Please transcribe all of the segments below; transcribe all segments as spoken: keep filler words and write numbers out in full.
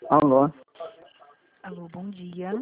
Alô? Alô, bom dia.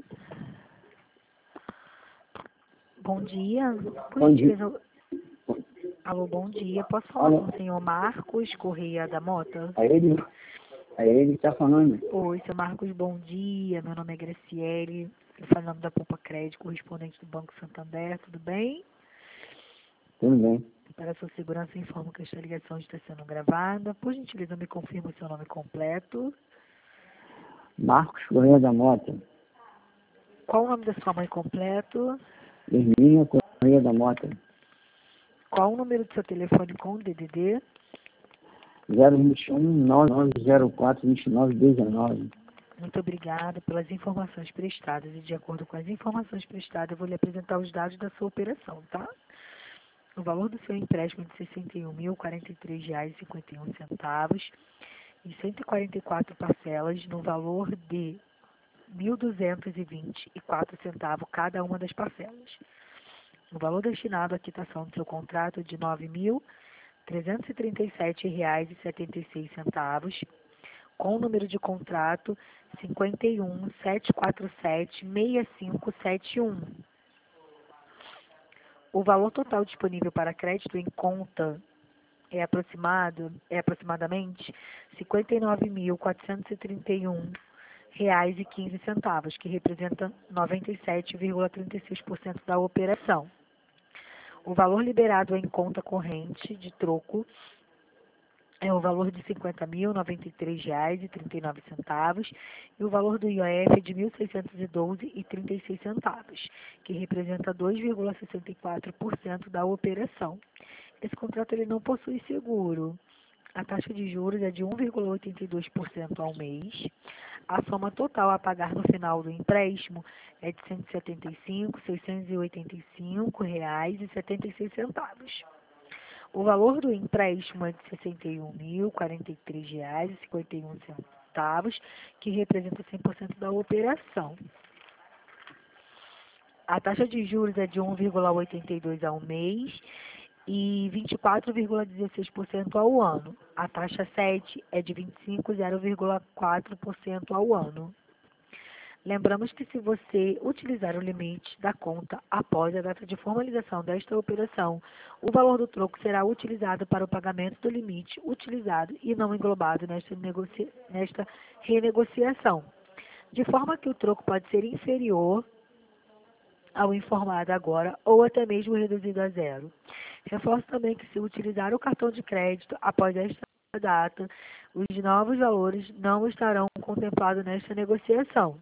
Bom dia. Por Bom dia. gentileza, alô, bom dia. Posso falar Alô? com o senhor Marcos Correia da Mota? É ele? É ele que está falando? Oi, seu Marcos, bom dia. Meu nome é Graciele. Eu falo em nome da Poupa Crédito, correspondente do Banco Santander. Tudo bem? Tudo bem. Para sua segurança, informo que esta ligação está sendo gravada. Por gentileza, me confirma o seu nome completo. Marcos Correia da Mota. Qual o nome da sua mãe completo? Hermínia Correia da Mota. Qual o número do seu telefone com D D D? zero vinte e um, nove nove zero quatro, vinte e nove dezenove. Muito obrigada pelas informações prestadas e de acordo com as informações prestadas eu vou lhe apresentar os dados da sua operação, tá? O valor do seu empréstimo é de sessenta e um mil, quarenta e três reais e cinquenta e um centavos em cento e quarenta e quatro parcelas no valor de mil duzentos e vinte e quatro centavos cada uma das parcelas. O valor destinado à quitação do seu contrato é de nove mil trezentos e trinta e sete reais e setenta e seis centavos, com o número de contrato cinquenta e um, setecentos e quarenta e sete, sessenta e cinco setenta e um. O valor total disponível para crédito em conta é aproximado, é aproximadamente cinquenta e nove mil, quatrocentos e trinta e um reais e quinze centavos, que representa noventa e sete vírgula trinta e seis por cento da operação. O valor liberado em conta corrente de troco é o valor de cinquenta mil, noventa e três reais e trinta e nove centavos e o valor do I O F é de mil seiscentos e doze reais e trinta e seis centavos, que representa dois vírgula sessenta e quatro por cento da operação. Esse contrato ele não possui seguro. A taxa de juros é de um vírgula oitenta e dois por cento ao mês. A soma total a pagar no final do empréstimo é de cento e setenta e cinco mil, seiscentos e oitenta e cinco reais e setenta e seis centavos. O valor do empréstimo é de sessenta e um mil, quarenta e três reais e cinquenta e um centavos, que representa cem por cento da operação. A taxa de juros é de um vírgula oitenta e dois por cento ao mês e vinte e quatro vírgula dezesseis por cento ao ano. A taxa sete é de vinte e cinco, zero vírgula quatro por cento ao ano. Lembramos que se você utilizar o limite da conta após a data de formalização desta operação, o valor do troco será utilizado para o pagamento do limite utilizado e não englobado nesta, negocia- nesta renegociação, de forma que o troco pode ser inferior ao informado agora ou até mesmo reduzido a zero. Reforço também que se utilizar o cartão de crédito após esta data, os novos valores não estarão contemplados nesta negociação.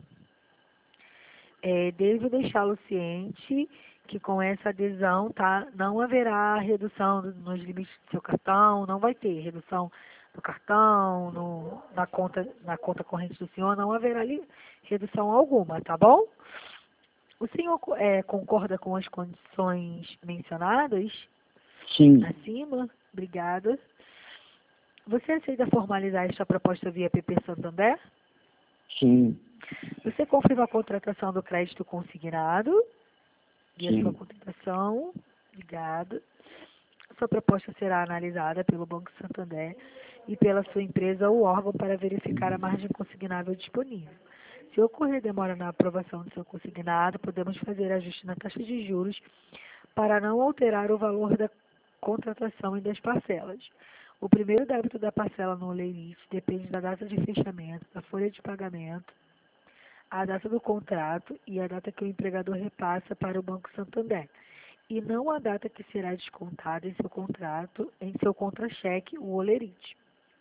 É, devo deixá-lo ciente que com essa adesão tá, não haverá redução nos limites do seu cartão, não vai ter redução no cartão, no, na, conta, na conta corrente do senhor, não haverá li, redução alguma, tá bom? O senhor é, concorda com as condições mencionadas Sim. acima? Obrigada. Você aceita formalizar esta proposta via P P Santander? Sim. Você confirma a contratação do crédito consignado e a Sim. sua contratação. Obrigada. Sua proposta será analisada pelo Banco Santander e pela sua empresa ou órgão para verificar a margem consignável disponível. Se ocorrer demora na aprovação do seu consignado, podemos fazer ajuste na taxa de juros para não alterar o valor da contratação e das parcelas. O primeiro débito da parcela no limite depende da data de fechamento, da folha de pagamento, a data do contrato e a data que o empregador repassa para o Banco Santander, e não a data que será descontada em seu contrato, em seu contra-cheque, o olerite.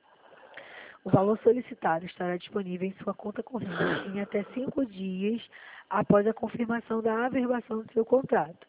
O valor solicitado estará disponível em sua conta corrente em até cinco dias após a confirmação da averbação do seu contrato.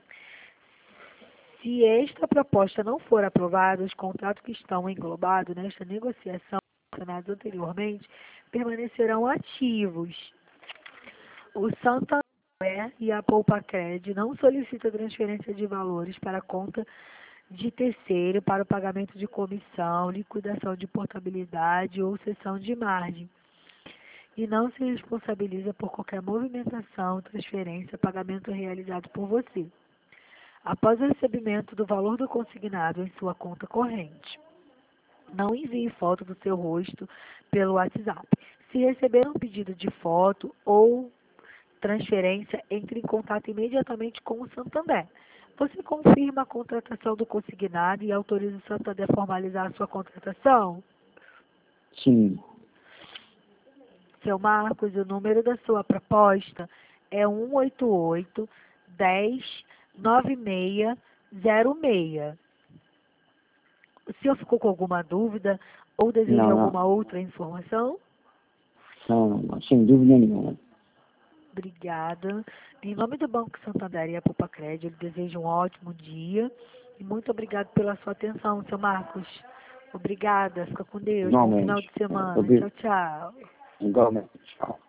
Se esta proposta não for aprovada, os contratos que estão englobados nesta negociação mencionados anteriormente permanecerão ativos. O Santander e a Poupa Crédito não solicitam transferência de valores para a conta de terceiro para o pagamento de comissão, liquidação de portabilidade ou cessão de margem, e não se responsabiliza por qualquer movimentação, transferência, pagamento realizado por você, após o recebimento do valor do consignado em sua conta corrente. Não envie foto do seu rosto pelo WhatsApp. Se receber um pedido de foto ou transferência, entre em contato imediatamente com o Santander. Você confirma a contratação do consignado e autoriza o Santander a formalizar a sua contratação? Sim. Seu Marcos, o número da sua proposta é um oito oito, dez, nove seis zero seis. O senhor ficou com alguma dúvida ou deseja Não, alguma não. outra informação? Não, não, não, sem dúvida nenhuma. Obrigada. Em nome do Banco Santander e a Poupa Crédito, eu desejo um ótimo dia e muito obrigado pela sua atenção, seu Marcos. Obrigada, fica com Deus. Bom final de Igualmente. semana. Obri- Tchau, tchau. Igualmente. Tchau.